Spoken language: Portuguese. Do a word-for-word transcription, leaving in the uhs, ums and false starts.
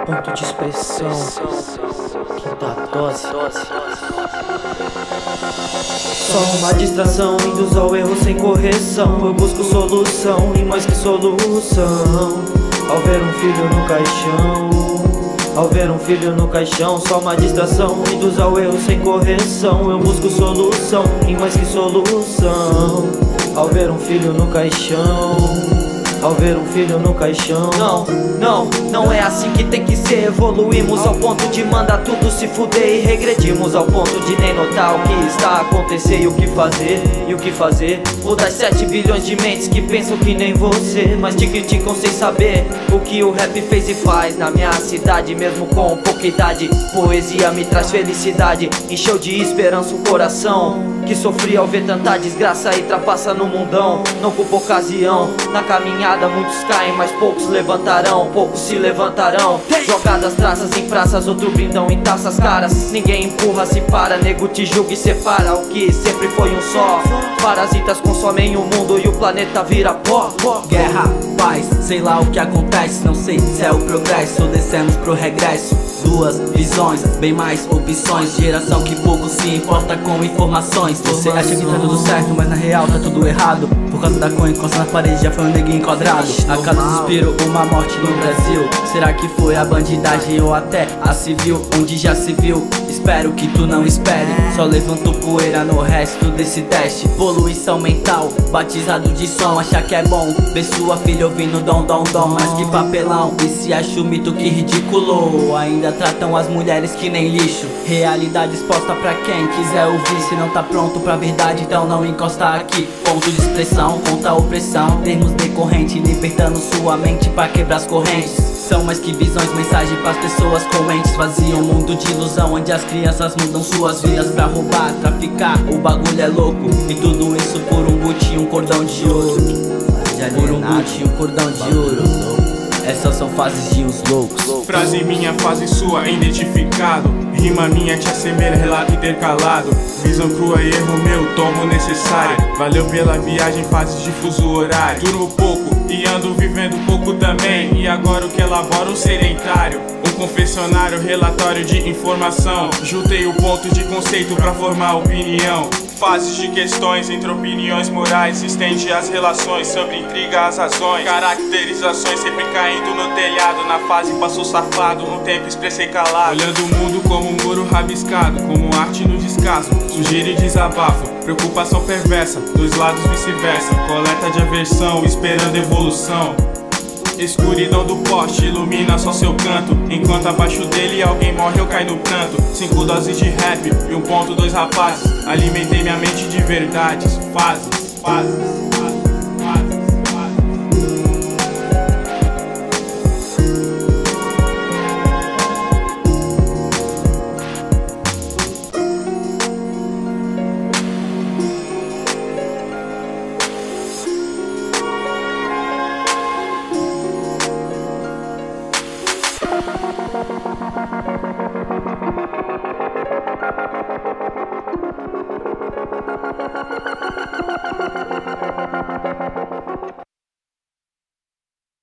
ponto de expressão, quinta dose. Só uma distração, induz ao erro sem correção. Eu busco solução e mais que solução. Ao ver um filho no caixão, ao ver um filho no caixão, só uma distração, induz ao erro sem correção. Eu busco solução e mais que solução. Ao ver um filho no caixão, ao ver um filho no caixão. Não, não, não é assim que tem que ser. Evoluímos ao ponto de mandar tudo se fuder, e regredimos ao ponto de nem notar o que está a acontecer e o que fazer, e o que fazer. O das sete bilhões de mentes que pensam que nem você, mas te criticam sem saber o que o rap fez e faz na minha cidade, mesmo com pouca idade. Poesia me traz felicidade, encheu de esperança o coração que sofria ao ver tanta desgraça e trapaça no mundão. Não culpa ocasião, na caminhada muitos caem, mas poucos levantarão, poucos se levantarão. Jogadas traças em praças, outro brindão em taças caras. Ninguém empurra, se para, nego te julga e separa o que sempre foi um só. Parasitas consomem o mundo e o planeta vira pó. Guerra, paz, sei lá o que acontece, não sei se é o progresso ou descemos pro regresso. Duas visões, bem mais opções, geração que pouco se importa com informações. Você acha que tá tudo certo, mas na real tá tudo errado. Por causa da coisa encosta na parede, já foi um neguinho enquadrado. A cada desespero, uma morte no Brasil. Será que foi a bandidagem ou até a civil, onde já se viu? Espero que tu não espere, só levanto poeira no resto desse teste. Poluição mental, batizado de som, achar que é bom ver sua filha ouvindo dom, dom, dom. Mas que papelão, e se acha o mito que ridiculou. Ainda tratam as mulheres que nem lixo. Realidade exposta pra quem quiser ouvir. Se não tá pronto pra verdade, então não encosta aqui. Ponto de expressão, contra a opressão, termos decorrente, libertando sua mente pra quebrar as correntes. São mais que visões, mensagem pras pessoas coentes. Vazio, um mundo de ilusão, onde as crianças mudam suas vidas pra roubar, traficar, o bagulho é louco. E tudo isso por um boot e um cordão de ouro. Por um boot e um cordão de ouro. Essas são fases de uns loucos. Frase minha, fase sua, identificado. Rima minha te assemelha, relato intercalado. Visão crua e erro meu, tomo necessário. Valeu pela viagem, fases de fuso horário. Durou pouco e ando vivendo pouco também. E agora o que elaboro um sedentário. Um confessionário, relatório de informação. Juntei o ponto de conceito pra formar opinião. Fases de questões entre opiniões morais. Estende as relações sobre intriga, as razões. Caracterizações sempre caindo no telhado. Na fase passou safado, no tempo expressei calado. Olhando o mundo como um muro rabiscado, como arte no descaso, sujeira e desabafo. Preocupação perversa, dois lados vice-versa. Coleta de aversão, esperando evolução. Escuridão do poste ilumina só seu canto. Enquanto abaixo dele alguém morre ou cai no pranto. Cinco doses de rap e um ponto, dois rapazes. Alimentei minha mente de verdades, fases, fases, fases, fases.